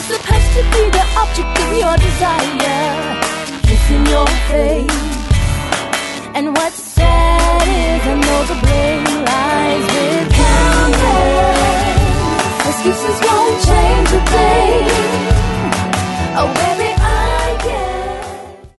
supposed to be the object of your desire, kissing your face. And what's sad